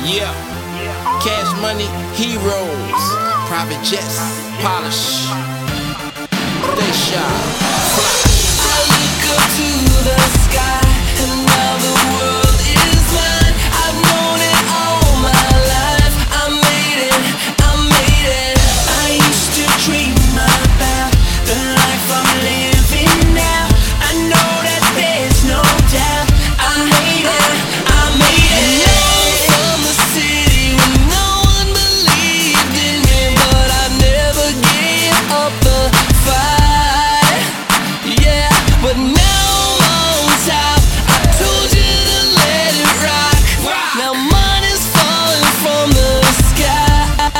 Yeah, Cash Money, Heroes, private jets, polish, they shine, fly. I look up to the sky, and now the world is mine. I've known it all my life. I made it, I made it. I used to dream about the life I'm living now. I know that there's no doubt. I made it, I made it. I'm from the city where no one believed in me, but I never gave up the fight. Yeah, but now I'm on top. I told you to let it rock. Now money's falling from the sky.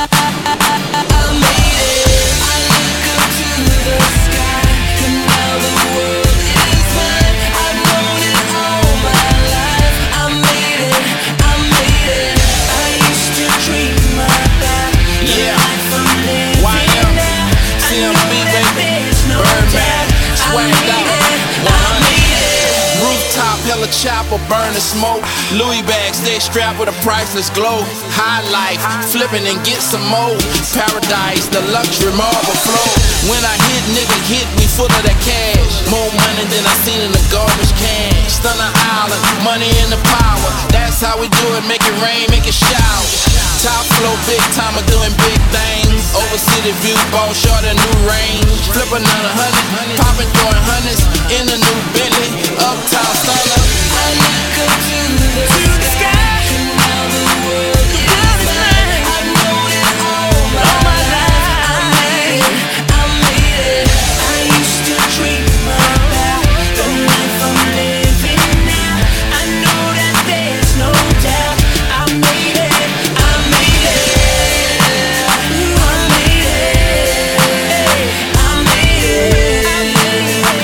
I made it. I look up to the sky, and now the world is mine. I've known it all my life. I made it, I made it. I used to dream about the life I'm living YM, now. I know CMB, that baby, there's no Birdman, doubt. swagged out, I made it. rooftop, hella chopper, burning smoke. Louis bags, stay strapped with a priceless glow. High life, flipping and get some more. Paradise, the luxury marble flow. When I hit, nigga hit me full of that cash. More money than I seen in the garbage can. Stunner Island, money in the power. That's how we do it, make it rain, make it shower. Top flow, big time, doing big things. Over city view, ball short a new range. Flip another 100, popping, throwing hundreds in a new Bentley. Uptown stunner. I look up to the sky, and now the world is mine. I've known it all my life. I made it, I made it. I used to dream about the life I'm living now. I know that there's no doubt. I made it, I made it. I made it, I made it, I made it.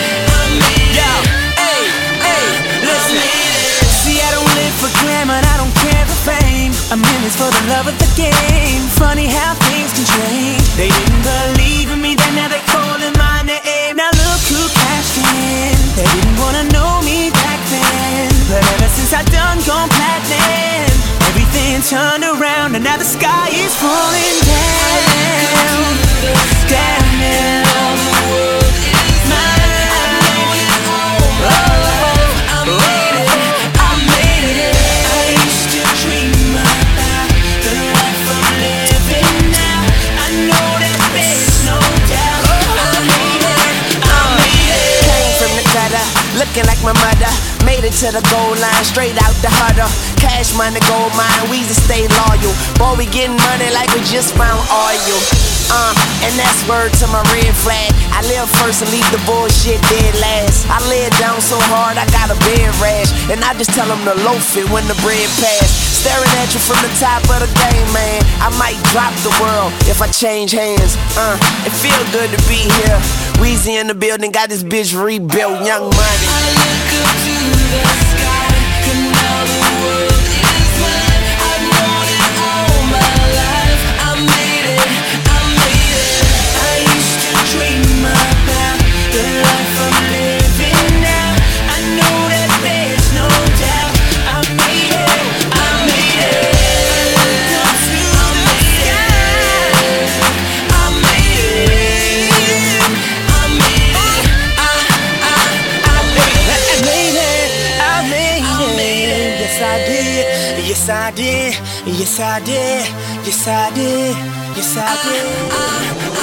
See, I don't live for glamour, I don't care for fame. I'm in this for the love of the game. Funny how things can change. They didn't believe in me, then now they calling my name. Now look who cashed in. They didn't wanna know me back then, but ever since I done gone platinum, everything turned around and now the sky is falling down. Down now. Looking like my mother, made it to the goal line, straight out the huddle. Cash money, gold mine, we just stay loyal. Boy, we getting money like we just found oil. And that's word to my red flag. I live first and leave the bullshit dead last. I lay it down so hard I got a bed rash, and I just tell them to loaf it when the bread pass. Staring at you from the top of the game, man. I might drop the world if I change hands. It feel good to be here. Weezy in the building, got this bitch rebuilt, Young Money. I look up to the sky, and now the world is mine. I've known it all my life. I made it, I made it. I used to dream about the life I'm living now. I know that there's no doubt. I made it, I made it. I look up to the sky, I made it. I made it, Yes, I did. Yes, I did. Yes, I did. Yes, I did. Yes, I did.